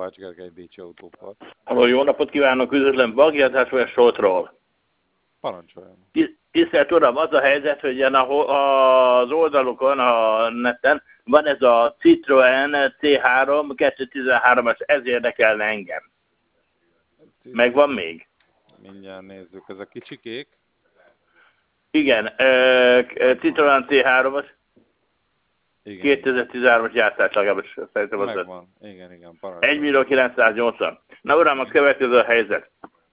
Kovács Gergely, Bécsi Autópart. Halló, jó napot kívánok, üdvözlöm, Bagjátás vagy Soltról. Parancsoljon. Tisztelt Uram, az a helyzet, hogy az oldalukon, a neten van ez a Citroen C3 213-as, ez érdekelne engem. Megvan még? Mindjárt nézzük, ez a kicsikék. Igen, Citroen C3-as. Igen. 2013-as gyártás legalábbis szerintem az. Megvan, igen, parancsoljon. 1 millió 980. Na uram, a következő a helyzet.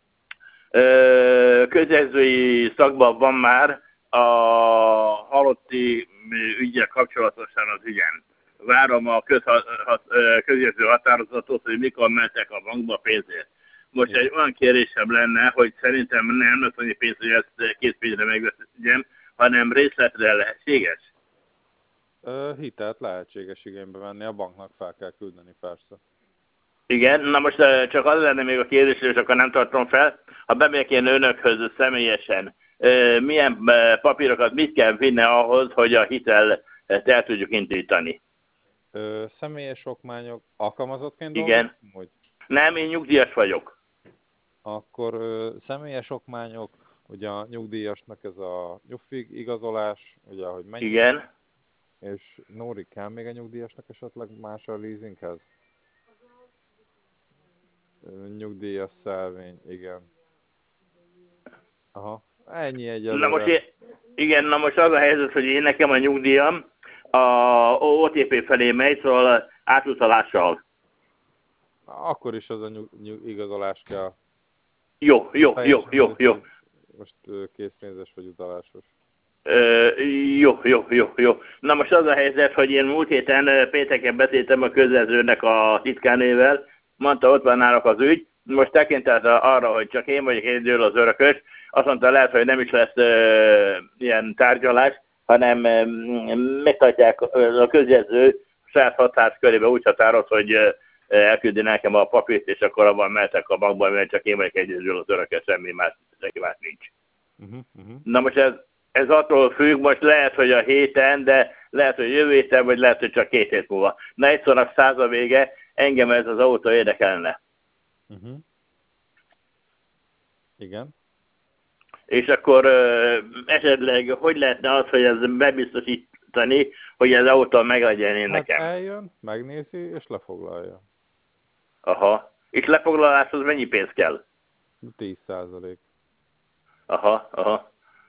Közjegyzői szakban van már a halotti ügyel kapcsolatosan az ügyen. Várom a közjegyző határozatot, hogy mikor mentek a bankba pénzért. Most egy olyan kérésem lenne, hogy szerintem nem az annyi pénz, hogy ezt készpénzre megveszem, hanem részletre lehetséges. Hitelt lehetséges igénybe venni, a banknak fel kell küldeni persze. Igen, na most csak az lenne még a kérdés, és akkor nem tartom fel. Ha bemegyek én önökhöz személyesen, milyen papírokat mit kell vinni ahhoz, hogy a hitelt el tudjuk indítani? Személyes okmányok alkalmazottként Igen. Hogy? Nem, én nyugdíjas vagyok. Akkor személyes okmányok, ugye a nyugdíjasnak ez a nyugdíj igazolás, ugye, hogy mennyi. Igen. És Nóri, kell még a nyugdíjasnak esetleg más a leasinghez? Nyugdíjas szelvény, igen. Aha, ennyi egyelőre. Na most az a helyzet, hogy én nekem a nyugdíjam a OTP felé megy, szóval átutalással. Akkor is az a igazolás kell. Jó. Most készpénzes vagy utalásos? Jó. Na most az a helyzet, hogy én múlt héten pénteken beszéltem a közvezőnek a titkárnével, mondta, ott van náluk az ügy, most tekintett arra, hogy csak én vagyok egyedül az örökös, azt mondta, lehet, hogy nem is lesz ilyen tárgyalás, hanem megtartják a közjegyző saját hatáskörébe úgy határoz, hogy elküldi nekem a papírt, és akkor abban mehetek a bankban, mert csak én vagyok egyedül az örökös, semmi más, nincs. Na most ez attól függ, most lehet, hogy a héten, de lehet, hogy jövő héten, vagy lehet, hogy csak 2 hét múlva. Na egyszerűen 100 a vége, engem ez az autó érdekelne. Igen. És akkor esetleg hogy lehetne az, hogy ez bebiztosítani, hogy ez autó meglegyen én nekem? Hát eljön, megnézi, és lefoglalja. Aha. És lefoglaláshoz mennyi pénz kell? 10%. Aha.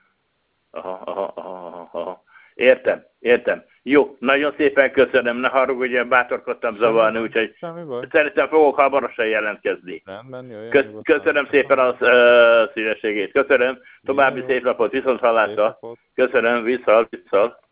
Értem. Jó, nagyon szépen köszönöm, ne haragudj, bátorkodtam zavarni, úgyhogy szerintem fogok hamarosan jelentkezni. Rendben, jöjjön. Köszönöm szépen a szívességét. Köszönöm. További szép napot, viszont hallásra. Köszönöm, viszont.